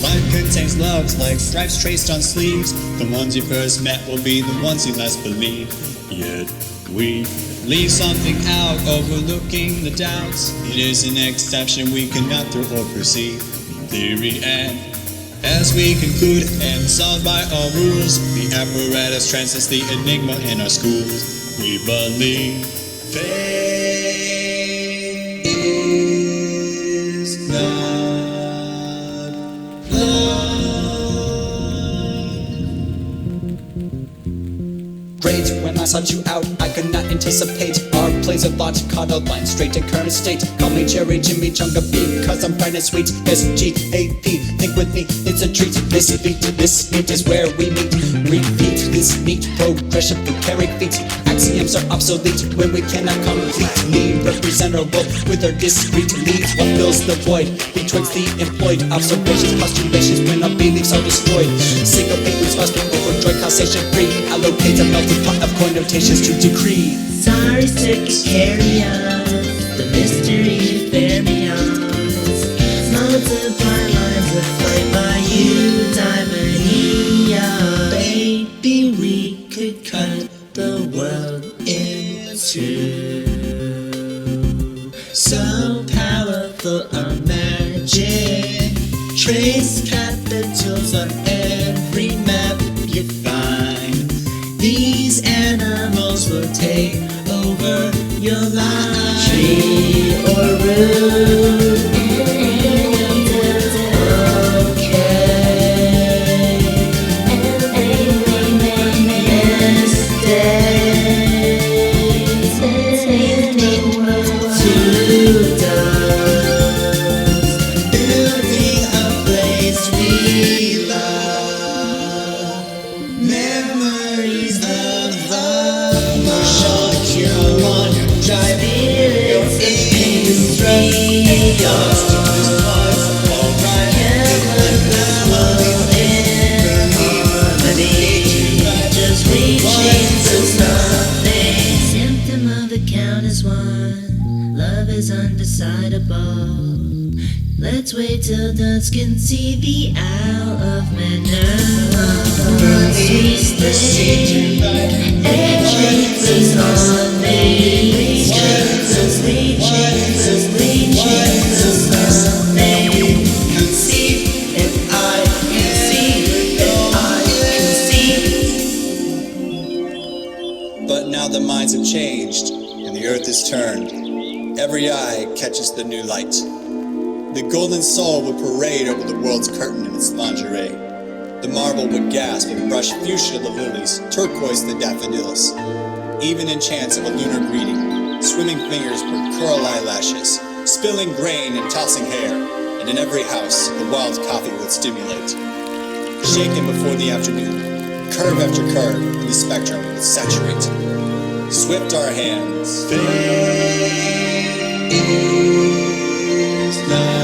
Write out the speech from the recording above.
Life contains loves like stripes traced on sleeves. The ones you first met will be the ones you last believe. Yet we leave something out, overlooking the doubts. It is an exception we cannot throw or perceive. Theory and as we conclude and solved by all rules, the apparatus transcends the enigma in our schools. We believe fate is not love. Great, when I sought you out, I could not anticipate our plays of thought, caught a line straight to current state. Call me Cherry Jimmy Chunga B, cause I'm fine and sweet. S-G-A-P, think with me, it's a treat. This beat is where we meet. Repeat this neat progression through carried feet. Axioms are obsolete when we cannot completely represent our world with our discrete leads. What fills the void betwixt the employed observations, postulations when our beliefs are destroyed. Syncopate with spots be overjoyed, causation free. Allocate a melting pot of connotations to decree. Sorry, circuit carry on. The mystery fermions. Multiply lines of flight by you, diamond neon. Baby, we could cut the world in two. So powerful our magic. Trace capitals on every map you find. These animals will take over your life. Tree or root. Symptom of the count is one. Love is undecidable. Let's wait till dusk and see the Owl of Minerva. Seize the sea, and Jesus on me. Jesus, Jesus, Jesus, name. See if I can see, if I can see. But now the minds have changed, and the earth is turned. Every eye catches the new light. The golden soul would parade over the world's curtain in its lingerie. The marble would gasp and brush fuchsia the lilies, turquoise the daffodils. Even in chants of a lunar greeting, swimming fingers would curl eyelashes, spilling grain and tossing hair, and in every house the wild coffee would stimulate. Shaken before the afternoon, curve after curve in the spectrum would saturate. Swift our hands. Fate is not